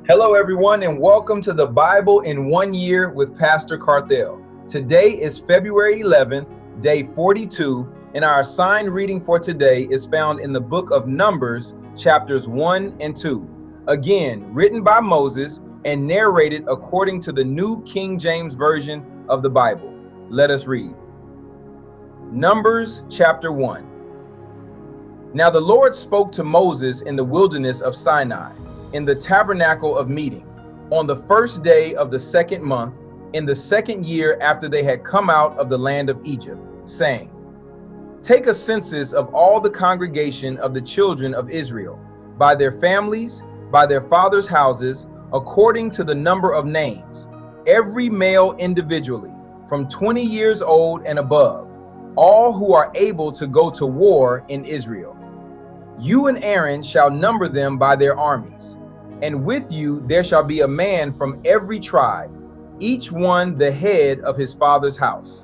Hello, everyone, and welcome to the Bible in 1 Year with Pastor Carthel. Today is February 11th, day 42, and our assigned reading for today is found in the book of Numbers, chapters 1 and 2. Again, written by Moses and narrated according to the New King James Version of the Bible. Let us read. Numbers chapter 1. Now the Lord spoke to Moses in the wilderness of Sinai, in the tabernacle of meeting, on the first day of the second month, in the second year after they had come out of the land of Egypt, saying, Take a census of all the congregation of the children of Israel, by their families, by their fathers' houses, according to the number of names, every male individually, from 20 years old and above, all who are able to go to war in Israel. You and Aaron shall number them by their armies, and with you there shall be a man from every tribe, each one the head of his father's house.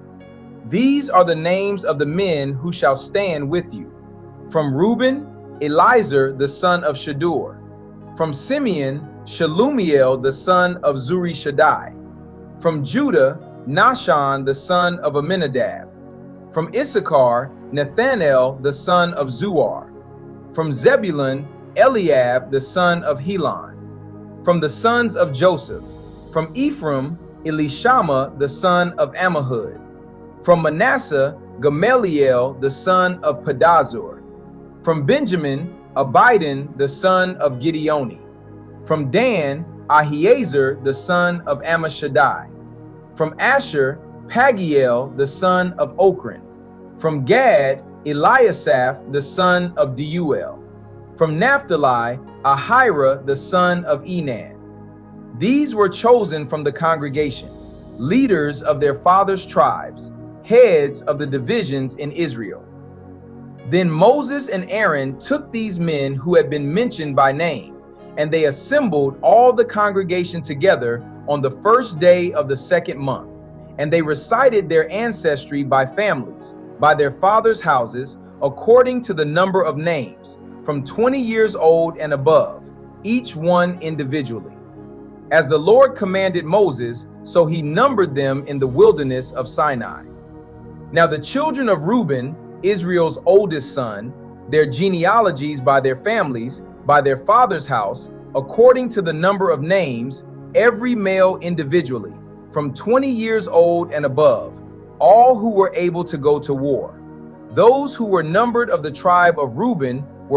These are the names of the men who shall stand with you. From Reuben, Eliezer the son of Shadur. From Simeon, Shelumiel the son of Zurishaddai. From Judah, Nahshon the son of Amminadab. From Issachar, Nathanael the son of Zuar. From Zebulun, Eliab the son of Helon. From the sons of Joseph. From Ephraim, Elishama the son of Ammihud. From Manasseh, Gamaliel the son of Pedazur. From Benjamin, Abidan the son of Gideoni. From Dan, Ahiezer the son of Ammishaddai. From Asher, Pagiel the son of Ochran. From Gad, Eliasaph the son of Deuel. From Naphtali, Ahira the son of Enan. These were chosen from the congregation, leaders of their fathers' tribes, heads of the divisions in Israel. Then Moses and Aaron took these men who had been mentioned by name, and they assembled all the congregation together on the first day of the second month, and they recited their ancestry by families, by their fathers' houses, according to the number of names, from 20 years old and above, each one individually. As the Lord commanded Moses, so he numbered them in the wilderness of Sinai. Now the children of Reuben, Israel's oldest son, their genealogies by their families, by their father's house, according to the number of names, every male individually, from 20 years old and above, all who were able to go to war. Those who were numbered of the tribe of Reuben were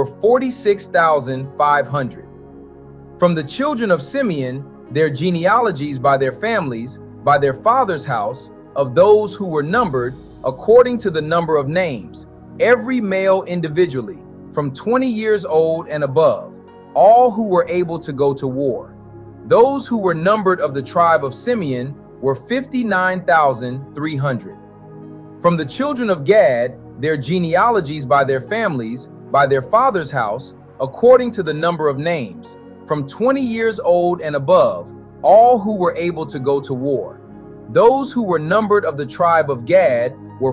46,500. From the children of Simeon, their genealogies by their families, by their father's house, of those who were numbered, according to the number of names, every male individually, from 20 years old and above, all who were able to go to war. Those who were numbered of the tribe of Simeon were 59,300. From the children of Gad, their genealogies by their families, by their father's house, according to the number of names, from 20 years old and above, all who were able to go to war. Those who were numbered of the tribe of Gad were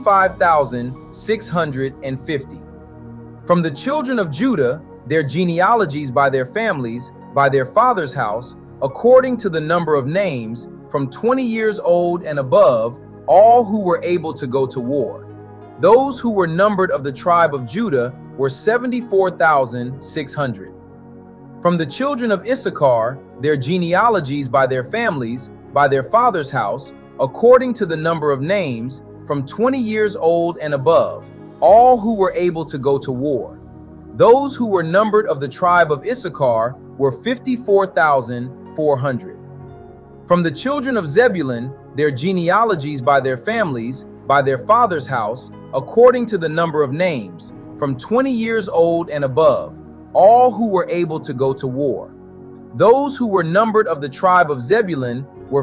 45,650. From the children of Judah, their genealogies by their families, by their father's house, according to the number of names, from 20 years old and above, all who were able to go to war. Those who were numbered of the tribe of Judah were 74,600. From the children of Issachar, their genealogies by their families, by their father's house, according to the number of names, from 20 years old and above, all who were able to go to war. Those who were numbered of the tribe of Issachar were 54,400. From the children of Zebulun, their genealogies by their families, by their father's house, according to the number of names, from 20 years old and above, all who were able to go to war. Those who were numbered of the tribe of Zebulun were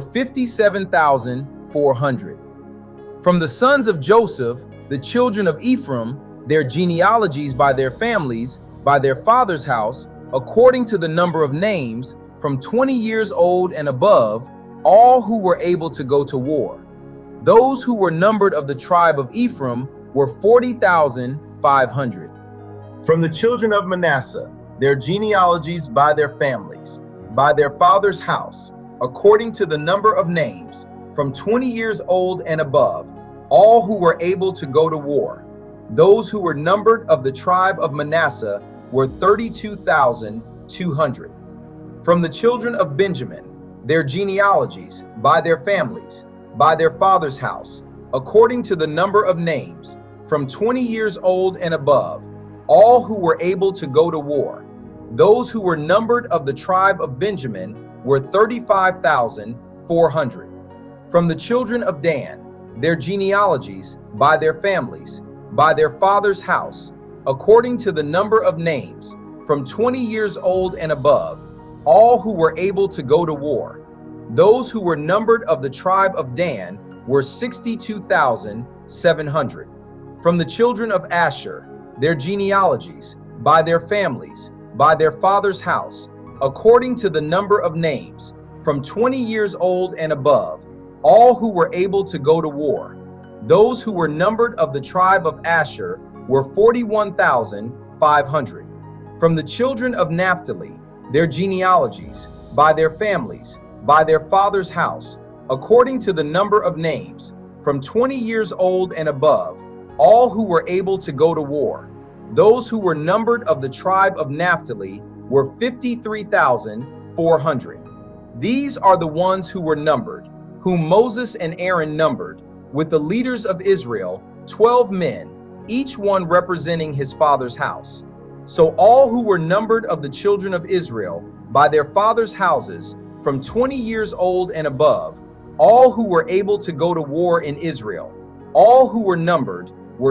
57,400. From the sons of Joseph, the children of Ephraim, their genealogies by their families, by their father's house, according to the number of names, from 20 years old and above, all who were able to go to war. Those who were numbered of the tribe of Ephraim were 40,500. From the children of Manasseh, their genealogies by their families, by their father's house, according to the number of names, from 20 years old and above, all who were able to go to war. Those who were numbered of the tribe of Manasseh were 32,200. From the children of Benjamin, their genealogies, by their families, by their father's house, according to the number of names, from 20 years old and above, all who were able to go to war. Those who were numbered of the tribe of Benjamin were 35,400. From the children of Dan, their genealogies, by their families, by their father's house, according to the number of names, from 20 years old and above, all who were able to go to war. Those who were numbered of the tribe of Dan were 62,700. From the children of Asher, their genealogies, by their families, by their father's house, according to the number of names, from 20 years old and above, all who were able to go to war. Those who were numbered of the tribe of Asher were 41,500. From the children of Naphtali, their genealogies, by their families, by their father's house, according to the number of names, from 20 years old and above, all who were able to go to war. Those who were numbered of the tribe of Naphtali were 53,400. These are the ones who were numbered, whom Moses and Aaron numbered, with the leaders of Israel, 12 men, each one representing his father's house. So all who were numbered of the children of Israel, by their father's houses, from 20 years old and above, all who were able to go to war in Israel, all who were numbered were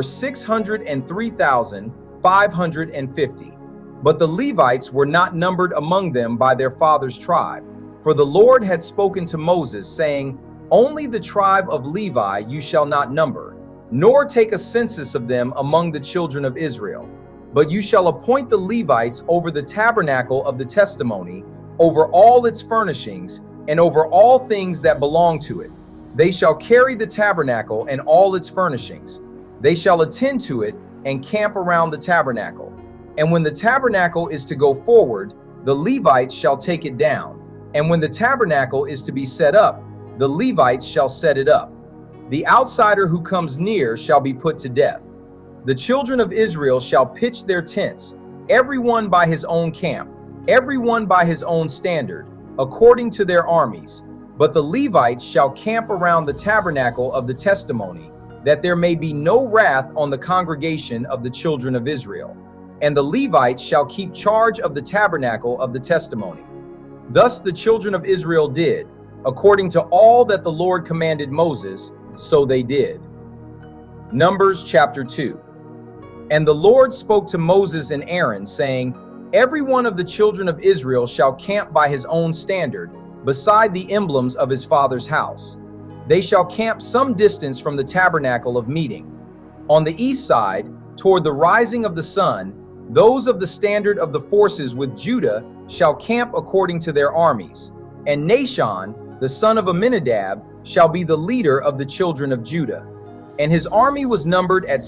603,550. But the Levites were not numbered among them by their father's tribe. For the Lord had spoken to Moses, saying, "Only the tribe of Levi you shall not number, nor take a census of them among the children of Israel. But you shall appoint the Levites over the tabernacle of the testimony, over all its furnishings, and over all things that belong to it. They shall carry the tabernacle and all its furnishings. They shall attend to it and camp around the tabernacle. And when the tabernacle is to go forward, the Levites shall take it down. And when the tabernacle is to be set up, the Levites shall set it up. The outsider who comes near shall be put to death. The children of Israel shall pitch their tents, everyone by his own camp, everyone by his own standard, according to their armies. But the Levites shall camp around the tabernacle of the testimony, that there may be no wrath on the congregation of the children of Israel. And the Levites shall keep charge of the tabernacle of the testimony." Thus the children of Israel did, according to all that the Lord commanded Moses, so they did. Numbers chapter 2. And the Lord spoke to Moses and Aaron, saying, "Every one of the children of Israel shall camp by his own standard, beside the emblems of his father's house. They shall camp some distance from the tabernacle of meeting. On the east side, toward the rising of the sun, those of the standard of the forces with Judah shall camp according to their armies. And Nahshon, the son of Amminadab, shall be the leader of the children of Judah. And his army was numbered at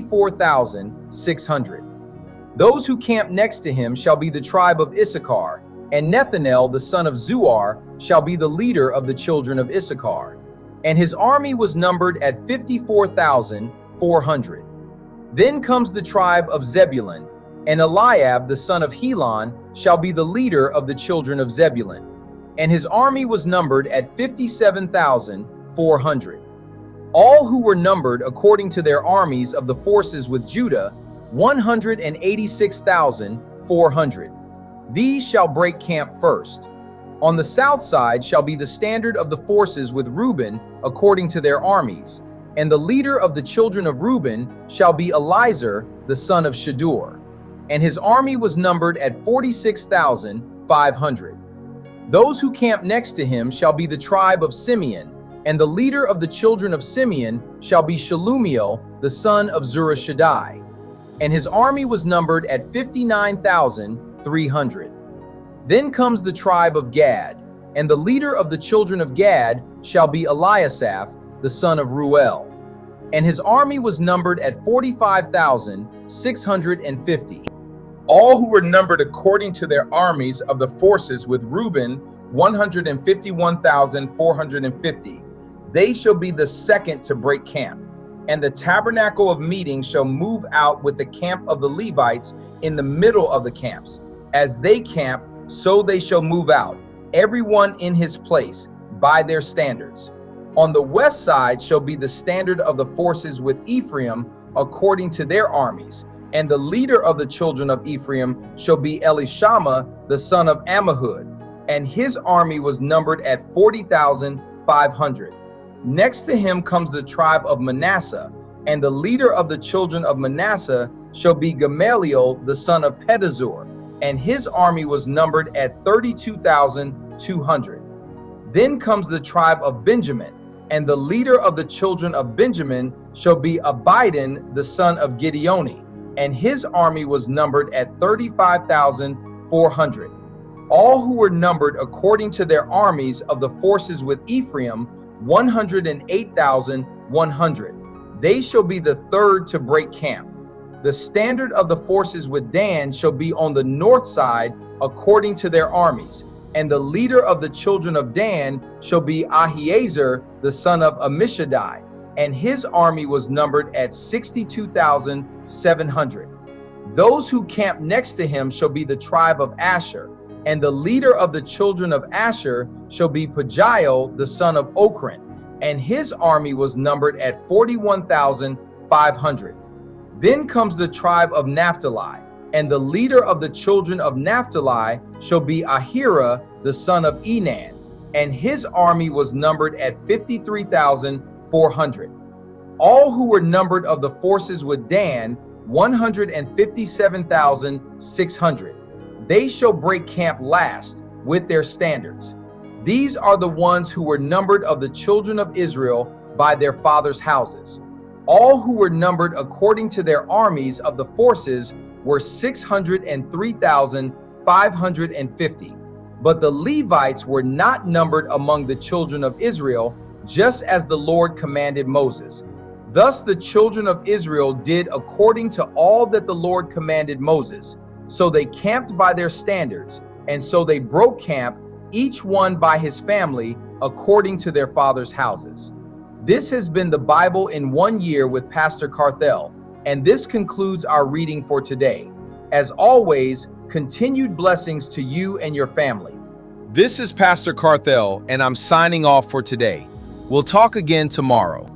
74,600. Those who camp next to him shall be the tribe of Issachar, and Nethanel the son of Zuar shall be the leader of the children of Issachar. And his army was numbered at 54,400. Then comes the tribe of Zebulun, and Eliab the son of Helon shall be the leader of the children of Zebulun. And his army was numbered at 57,400. All who were numbered according to their armies of the forces with Judah, 186,400. These shall break camp first. On the south side shall be the standard of the forces with Reuben according to their armies. And the leader of the children of Reuben shall be Elizur the son of Shedeur. And his army was numbered at 46,500. Those who camp next to him shall be the tribe of Simeon, and the leader of the children of Simeon shall be Shelumiel the son of Zurishaddai. And his army was numbered at 59,300. Then comes the tribe of Gad, and the leader of the children of Gad shall be Eliasaph the son of Ruel. And his army was numbered at 45,650. All who were numbered according to their armies of the forces with Reuben, 151,450. They shall be the second to break camp. And the tabernacle of meeting shall move out with the camp of the Levites in the middle of the camps. As they camp, so they shall move out, everyone in his place, by their standards. On the west side shall be the standard of the forces with Ephraim according to their armies. And the leader of the children of Ephraim shall be Elishama, the son of Ammihud, and his army was numbered at 40,500. Next to him comes the tribe of Manasseh, and the leader of the children of Manasseh shall be Gamaliel, the son of Pedazur, and his army was numbered at 32,200. Then comes the tribe of Benjamin, and the leader of the children of Benjamin shall be Abidan, the son of Gideoni, and his army was numbered at 35,400. All who were numbered according to their armies of the forces with Ephraim, 108,100. They shall be the third to break camp. The standard of the forces with Dan shall be on the north side according to their armies, and the leader of the children of Dan shall be Ahiezer, the son of Ammishaddai, and his army was numbered at 62,700. Those who camp next to him shall be the tribe of Asher, and the leader of the children of Asher shall be Pagiel, the son of Ochran, and his army was numbered at 41,500. Then comes the tribe of Naphtali, and the leader of the children of Naphtali shall be Ahira, the son of Enan, and his army was numbered at 53,400. All who were numbered of the forces with Dan, 157,600. They shall break camp last with their standards. These are the ones who were numbered of the children of Israel by their fathers' houses. All who were numbered according to their armies of the forces were 603,550. But the Levites were not numbered among the children of Israel, just as the Lord commanded Moses. Thus the children of Israel did according to all that the Lord commanded Moses. So they camped by their standards, and so they broke camp, each one by his family, according to their fathers' houses. This has been the Bible in 1 year with Pastor Carthel, and this concludes our reading for today. As always, continued blessings to you and your family. This is Pastor Carthel, and I'm signing off for today. We'll talk again tomorrow.